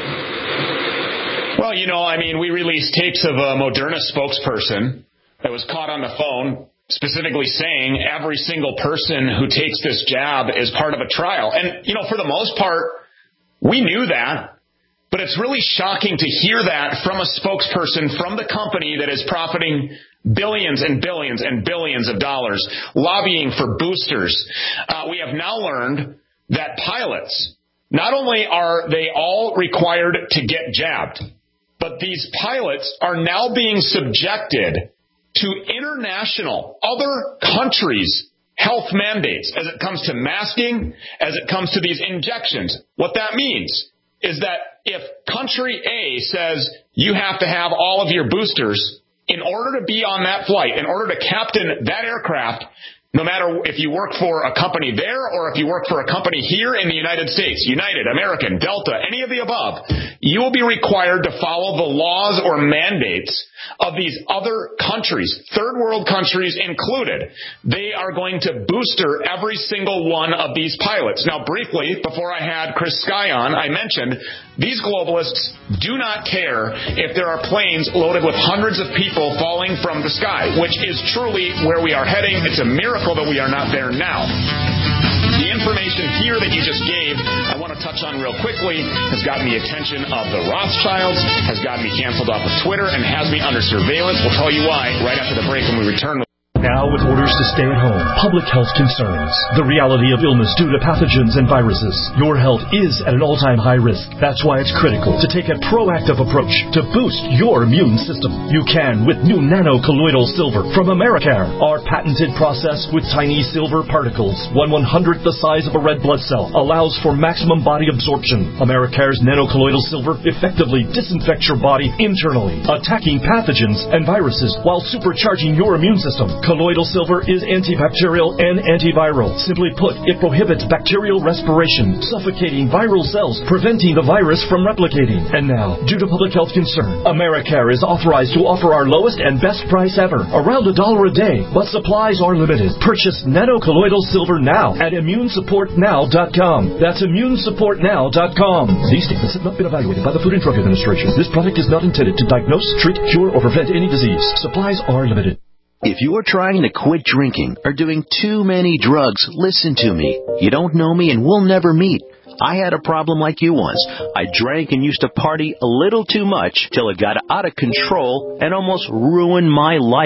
Well, you know, I mean, we released tapes of a Moderna spokesperson that was caught on the phone specifically saying every single person who takes this jab is part of a trial. And, you know, for the most part, we knew that. But it's really shocking to hear that from a spokesperson from the company that is profiting billions and billions and billions of dollars lobbying for boosters. Uh, we have now learned that pilots, not only are they all required to get jabbed, but these pilots are now being subjected to international, other countries' health mandates as it comes to masking, as it comes to these injections. What that means is that if country A says you have to have all of your boosters in order to be on that flight, in order to captain that aircraft, no matter if you work for a company there or if you work for a company here in the United States, United, American, Delta, any of the above, you will be required to follow the laws or mandates of these other countries, third world countries included. They are going to booster every single one of these pilots. Now, briefly, before I had Chris Sky on, I mentioned these globalists do not care if there are planes loaded with hundreds of people falling from the sky, which is truly where we are heading. It's a miracle that we are not there now. The information here that you just gave, I want to touch on real quickly, has gotten the attention of the Rothschilds, has gotten me canceled off of Twitter, and has me under surveillance. We'll tell you why right after the break when we return. Now with orders to stay at home, public health concerns, the reality of illness due to pathogens and viruses. Your health is at an all-time high risk. That's why it's critical to take a proactive approach to boost your immune system. You can with new nano-colloidal silver from Americare. Our patented process with tiny silver particles, one one-hundredth the size of a red blood cell, allows for maximum body absorption. Americare's nano-colloidal silver effectively disinfects your body internally, attacking pathogens and viruses while supercharging your immune system. Colloidal silver is antibacterial and antiviral. Simply put, it prohibits bacterial respiration, suffocating viral cells, preventing the virus from replicating. And now, due to public health concern, Americare is authorized to offer our lowest and best price ever, around a dollar a day, but supplies are limited. Purchase nano-colloidal silver now at immune support now dot com. That's immune support now dot com. These statements have not been evaluated by the Food and Drug Administration. This product is not intended to diagnose, treat, cure, or prevent any disease. Supplies are limited. If you are trying to quit drinking or doing too many drugs, listen to me. You don't know me and we'll never meet. I had a problem like you once. I drank and used to party a little too much till it got out of control and almost ruined my life.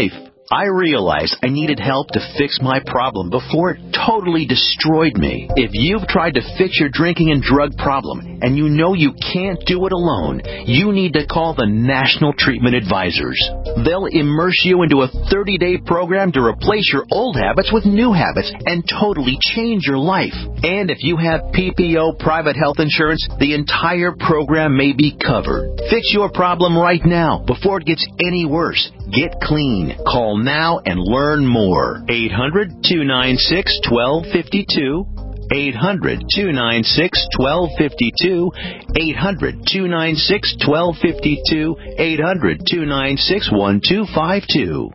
I realized I needed help to fix my problem before it totally destroyed me. If you've tried to fix your drinking and drug problem and you know you can't do it alone, you need to call the National Treatment Advisors. They'll immerse you into a thirty-day program to replace your old habits with new habits and totally change your life. And if you have P P O private health insurance, the entire program may be covered. Fix your problem right now before it gets any worse. Get clean. Call now and learn more. eight hundred, two nine six, one two five two. eight hundred, two nine six, one two five two. eight hundred, two nine six, one two five two. eight hundred, two nine six, one two five two.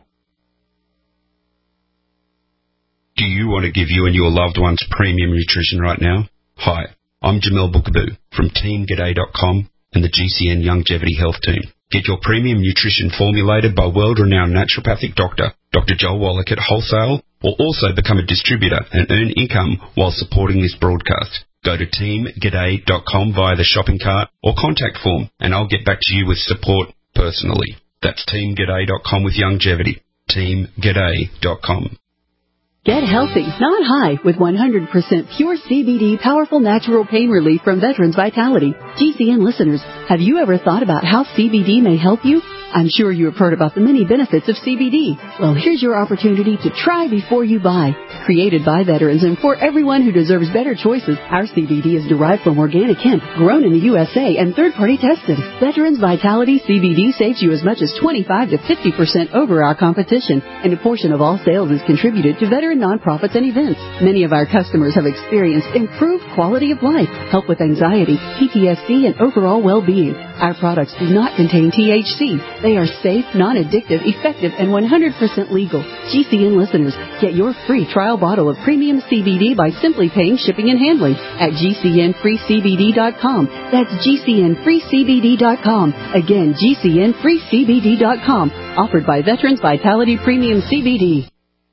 Do you want to give you and your loved ones premium nutrition right now? Hi, I'm Jamel Bookaboo from Team G'day dot com and the G C N Longevity Health Team. Get your premium nutrition formulated by world-renowned naturopathic doctor, Doctor Joel Wallach at wholesale, or also become a distributor and earn income while supporting this broadcast. Go to Team G'day dot com via the shopping cart or contact form, and I'll get back to you with support personally. That's Team G'day dot com with longevity. Team G'day dot com. Get healthy, not high, with one hundred percent pure C B D powerful natural pain relief from Veterans Vitality. G C N listeners, have you ever thought about how C B D may help you? I'm sure you have heard about the many benefits of C B D. Well, here's your opportunity to try before you buy. Created by veterans and for everyone who deserves better choices, our C B D is derived from organic hemp, grown in the U S A and third-party tested. Veterans Vitality C B D saves you as much as twenty-five to fifty percent over our competition, and a portion of all sales is contributed to veteran nonprofits and events. Many of our customers have experienced improved quality of life, help with anxiety, P T S D, and overall well-being. Our products do not contain T H C. They are safe, non-addictive, effective, and one hundred percent legal. G C N listeners, get your free trial bottle of premium C B D by simply paying shipping and handling at G C N free C B D dot com. That's G C N free C B D dot com. Again, G C N free C B D dot com. Offered by Veterans Vitality Premium C B D.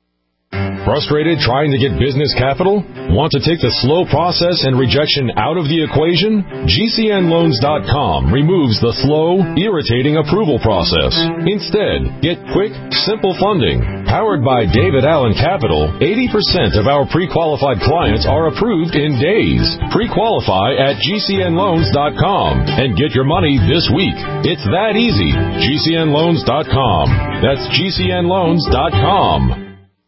Frustrated trying to get business capital? Want to take the slow process and rejection out of the equation? G C N loans dot com removes the slow, irritating approval process. Instead, get quick, simple funding. Powered by David Allen Capital, eighty percent of our pre-qualified clients are approved in days. Pre-qualify at G C N loans dot com and get your money this week. It's that easy. G C N loans dot com. That's G C N loans dot com.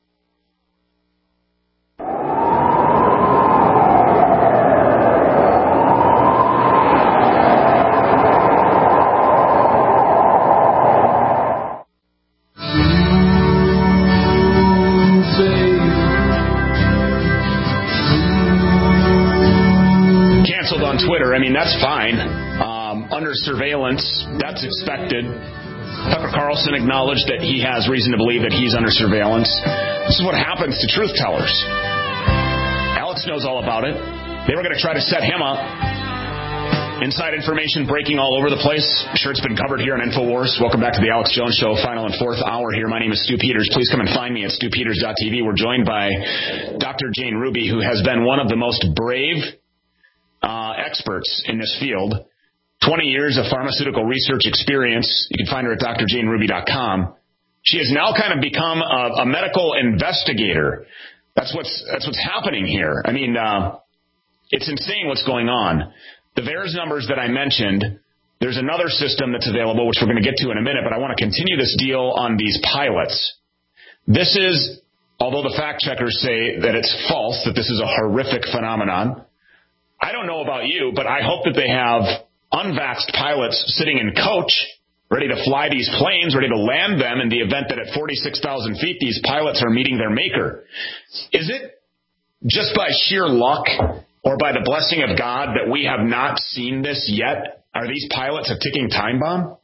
Twitter, I mean, that's fine. Um, under surveillance, that's expected. Tucker Carlson acknowledged that he has reason to believe that he's under surveillance. This is what happens to truth tellers. Alex knows all about it. They were going to try to set him up. Inside information breaking all over the place. I'm sure it's been covered here on InfoWars. Welcome back to the Alex Jones Show, final and fourth hour here. My name is Stu Peters. Please come and find me at stu peters dot t v. We're joined by Doctor Jane Ruby, who has been one of the most brave Uh, experts in this field. twenty years of pharmaceutical research experience. You can find her at D R jane ruby dot com. She has now kind of become a, a medical investigator. That's what's that's what's happening here. I mean, uh, it's insane what's going on. The V A E R S numbers that I mentioned, there's another system that's available, which we're going to get to in a minute, but I want to continue this deal on these pilots. This is, although the fact checkers say that it's false, that this is a horrific phenomenon, I don't know about you, but I hope that they have unvaxxed pilots sitting in coach, ready to fly these planes, ready to land them in the event that at forty-six thousand feet, these pilots are meeting their maker. Is it just by sheer luck or by the blessing of God that we have not seen this yet? Are these pilots a ticking time bomb?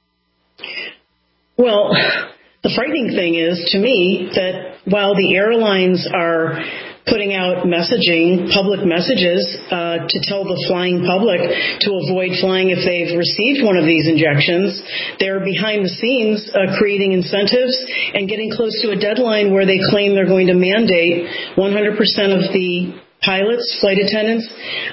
Well, the frightening thing is, to me, that while the airlines are putting out messaging, public messages, uh, to tell the flying public to avoid flying if they've received one of these injections, they're behind the scenes uh, creating incentives and getting close to a deadline where they claim they're going to mandate one hundred percent of the pilots, flight attendants,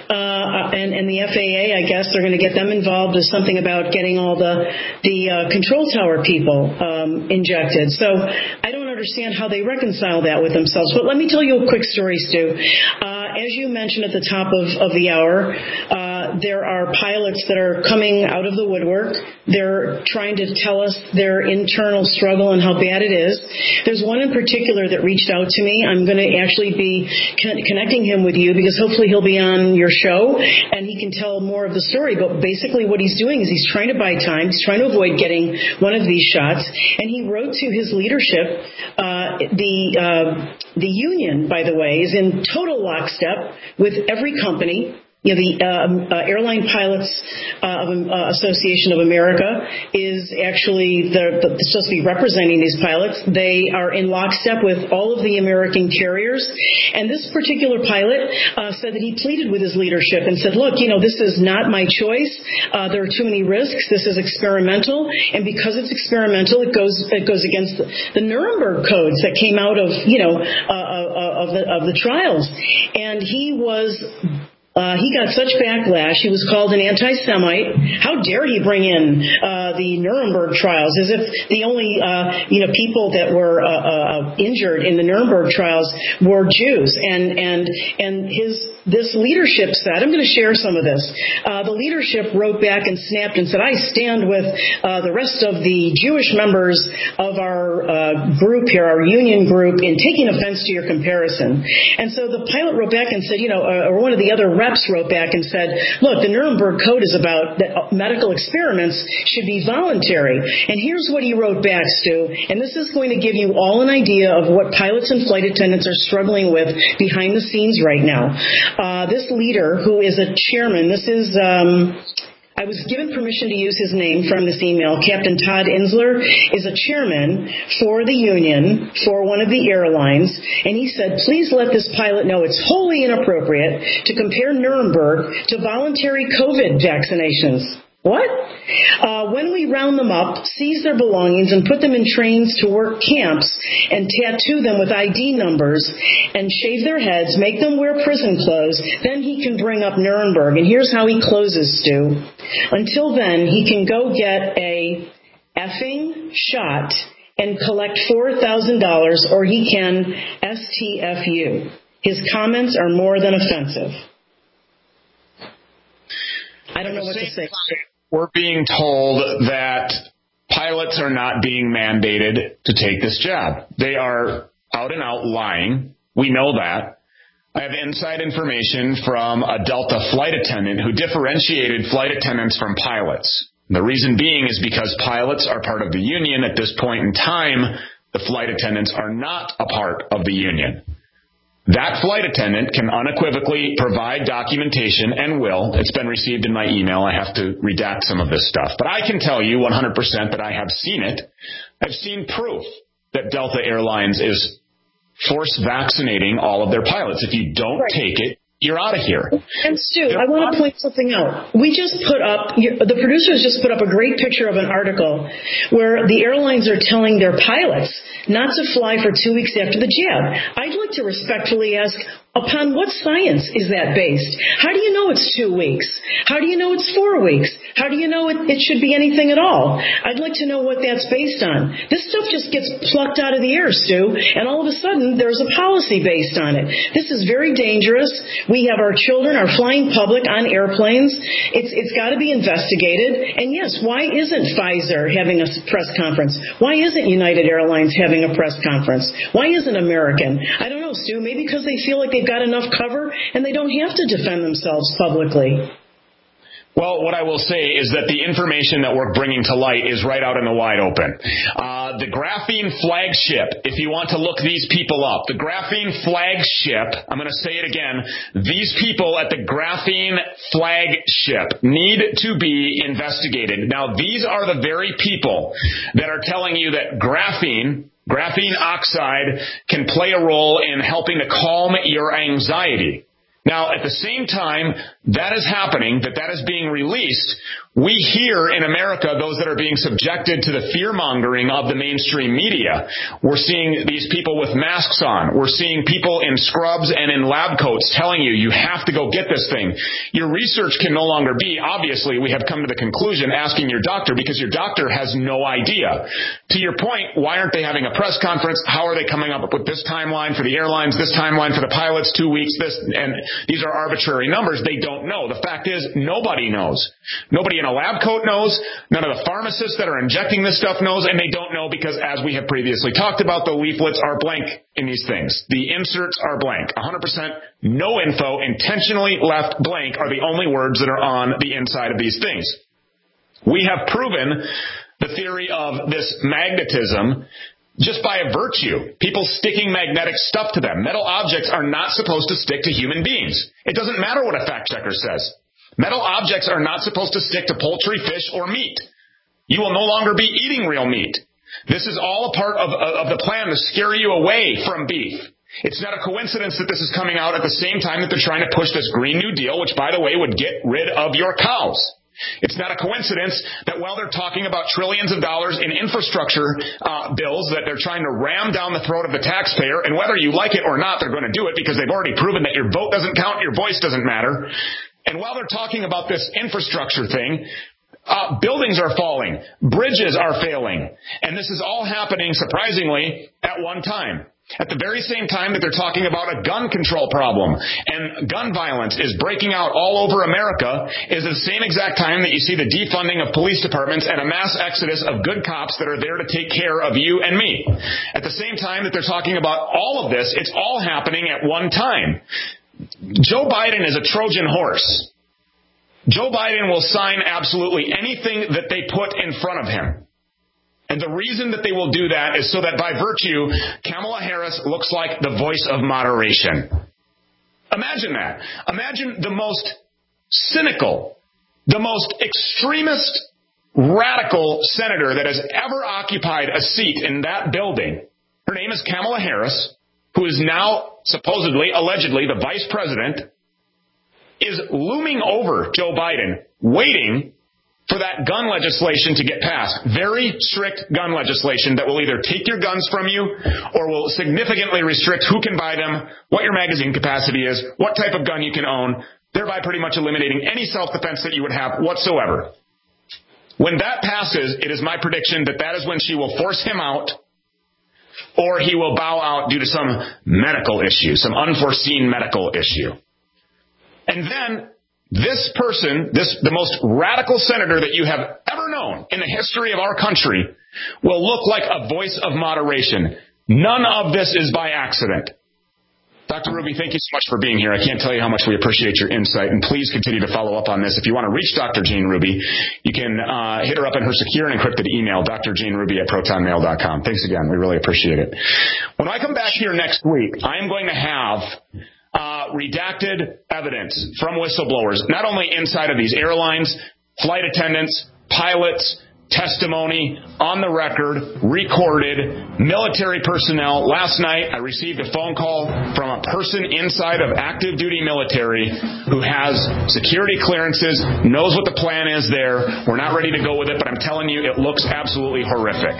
uh, and, and the F A A, I guess, they're going to get them involved with something about getting all the the uh, control tower people um, injected. So I don't understand how they reconcile that with themselves. But let me tell you a quick story, Stu. Uh, as you mentioned at the top of, of the hour, uh, there are pilots that are coming out of the woodwork. They're trying to tell us their internal struggle and how bad it is. There's one in particular that reached out to me. I'm going to actually be con- connecting him with you because hopefully he'll be on your show and he can tell more of the story. But basically what he's doing is he's trying to buy time. He's trying to avoid getting one of these shots. And he wrote to his leadership. Uh, the uh, the union, by the way, is in total lockstep with every company. You know, the um, uh, Airline Pilots uh, uh, Association of America is actually the, the, supposed to be representing these pilots. They are in lockstep with all of the American carriers. And this particular pilot uh, said that he pleaded with his leadership and said, look, you know, this is not my choice. Uh, there are too many risks. This is experimental. And because it's experimental, it goes it goes against the, the Nuremberg codes that came out of, you know, uh, of the of the trials. And he was... Uh, he got such backlash. He was called an anti-Semite. How dare he bring in uh, the Nuremberg trials as if the only uh, you know people that were uh, uh, injured in the Nuremberg trials were Jews. And and and his this leadership said, I'm going to share some of this. Uh, the leadership wrote back and snapped and said, I stand with uh, the rest of the Jewish members of our uh, group here, our union group, in taking offense to your comparison. And so the pilot wrote back and said, you know, uh, or one of the other reps wrote back and said, look, the Nuremberg Code is about that medical experiments should be voluntary. And here's what he wrote back, Stu, and this is going to give you all an idea of what pilots and flight attendants are struggling with behind the scenes right now. Uh, this leader, who is a chairman, this is... Um, I was given permission to use his name from this email. Captain Todd Insler is a chairman for the union for one of the airlines, and he said, please let this pilot know it's wholly inappropriate to compare Nuremberg to voluntary COVID vaccinations. What? Uh, when we round them up, seize their belongings, and put them in trains to work camps and tattoo them with I D numbers and shave their heads, make them wear prison clothes, then he can bring up Nuremberg. And here's how he closes, Stu. Until then, he can go get a effing shot and collect four thousand dollars, or he can S T F U. His comments are more than offensive. I don't know what to say. We're being told that pilots are not being mandated to take this job. They are out and out lying. We know that. I have inside information from a Delta flight attendant who differentiated flight attendants from pilots. The reason being is because pilots are part of the union. At this point in time, the flight attendants are not a part of the union. That flight attendant can unequivocally provide documentation and will. It's been received in my email. I have to redact some of this stuff. But I can tell you one hundred percent that I have seen it. I've seen proof that Delta Airlines is force vaccinating all of their pilots. If you don't right. take it, you're out of here. And Stu, I want to point something out. We just put up, the producers just put up a great picture of an article where the airlines are telling their pilots not to fly for two weeks after the jab. I'd like to respectfully ask, upon what science is that based? How do you know it's two weeks? How do you know it's four weeks? How do you know it, it should be anything at all? I'd like to know what that's based on. This stuff just gets plucked out of the air, Stu, and all of a sudden there's a policy based on it. This is very dangerous. We have our children, our flying public on airplanes. It's It's got to be investigated. And yes, why isn't Pfizer having a press conference? Why isn't United Airlines having a press conference? Why isn't American? I don't know, Stu. Maybe because they feel like they've got enough cover and they don't have to defend themselves publicly. Well, what I will say is that the information that we're bringing to light is right out in the wide open. Uh, the Graphene Flagship, if you want to look these people up, the Graphene Flagship, I'm going to say it again, these people at the Graphene Flagship need to be investigated. Now, these are the very people that are telling you that graphene, graphene oxide can play a role in helping to calm your anxiety. Now, at the same time, that is happening, that that is being released, we hear in America those that are being subjected to the fear-mongering of the mainstream media. We're seeing these people with masks on. We're seeing people in scrubs and in lab coats telling you, you have to go get this thing. Your research can no longer be, obviously, we have come to the conclusion, asking your doctor, because your doctor has no idea. To your point, why aren't they having a press conference? How are they coming up with this timeline for the airlines, this timeline for the pilots, two weeks, this, and these are arbitrary numbers. They don't know. The fact is, nobody knows. Nobody in a lab coat knows. None of the pharmacists that are injecting this stuff knows, and they don't know because, as we have previously talked about, the leaflets are blank in these things. The inserts are blank. one hundred percent no info, intentionally left blank, are the only words that are on the inside of these things. We have proven the theory of this magnetism just by a virtue. People sticking magnetic stuff to them. Metal objects are not supposed to stick to human beings. It doesn't matter what a fact checker says. Metal objects are not supposed to stick to poultry, fish, or meat. You will no longer be eating real meat. This is all a part of, of the plan to scare you away from beef. It's not a coincidence that this is coming out at the same time that they're trying to push this Green New Deal, which, by the way, would get rid of your cows. It's not a coincidence that while they're talking about trillions of dollars in infrastructure uh, bills that they're trying to ram down the throat of the taxpayer, and whether you like it or not, they're going to do it because they've already proven that your vote doesn't count, your voice doesn't matter. And while they're talking about this infrastructure thing, uh, buildings are falling, bridges are failing, and this is all happening, surprisingly, at one time. At the very same time that they're talking about a gun control problem and gun violence is breaking out all over America, is the same exact time that you see the defunding of police departments and a mass exodus of good cops that are there to take care of you and me. At the same time that they're talking about all of this, it's all happening at one time. Joe Biden is a Trojan horse. Joe Biden will sign absolutely anything that they put in front of him. And the reason that they will do that is so that by virtue, Kamala Harris looks like the voice of moderation. Imagine that. Imagine the most cynical, the most extremist, radical senator that has ever occupied a seat in that building. Her name is Kamala Harris, who is now supposedly, allegedly, the vice president, is looming over Joe Biden, waiting for that gun legislation to get passed. Very strict gun legislation that will either take your guns from you or will significantly restrict who can buy them, what your magazine capacity is, what type of gun you can own, thereby pretty much eliminating any self-defense that you would have whatsoever. When that passes, it is my prediction that that is when she will force him out, or he will bow out due to some medical issue, some unforeseen medical issue. And then this person, this the most radical senator that you have ever known in the history of our country, will look like a voice of moderation. None of this is by accident. Doctor Ruby, thank you so much for being here. I can't tell you how much we appreciate your insight, and please continue to follow up on this. If you want to reach Doctor Jane Ruby, you can uh, hit her up in her secure and encrypted email, d r jane ruby at proton mail dot com. Thanks again. We really appreciate it. When I come back here next week, I am going to have uh, redacted evidence from whistleblowers, not only inside of these airlines, flight attendants, pilots, testimony on the record, recorded, military personnel. Last night, I received a phone call from a person inside of active duty military who has security clearances, knows what the plan is there. We're not ready to go with it, but I'm telling you, it looks absolutely horrific.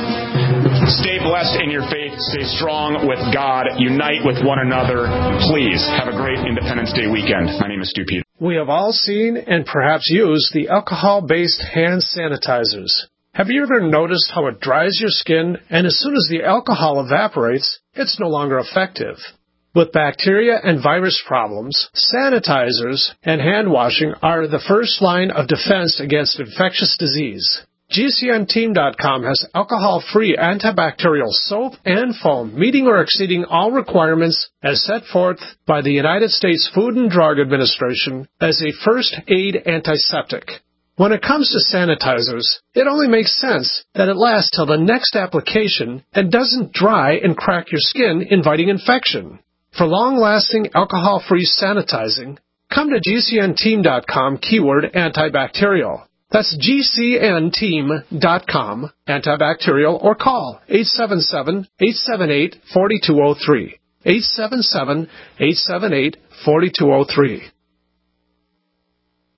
Stay blessed in your faith. Stay strong with God. Unite with one another. Please have a great Independence Day weekend. My name is Stu Peters. We have all seen and perhaps used the alcohol-based hand sanitizers. Have you ever noticed how it dries your skin, and as soon as the alcohol evaporates, it's no longer effective? With bacteria and virus problems, sanitizers and hand washing are the first line of defense against infectious disease. G C N team dot com has alcohol-free antibacterial soap and foam meeting or exceeding all requirements as set forth by the United States Food and Drug Administration as a first aid antiseptic. When it comes to sanitizers, it only makes sense that it lasts till the next application and doesn't dry and crack your skin, inviting infection. For long-lasting alcohol-free sanitizing, come to G C N team dot com keyword antibacterial. That's G C N team dot com, antibacterial, or call eight seven seven, eight seven eight, four two zero three, eight seven seven, eight seven eight, four two zero three.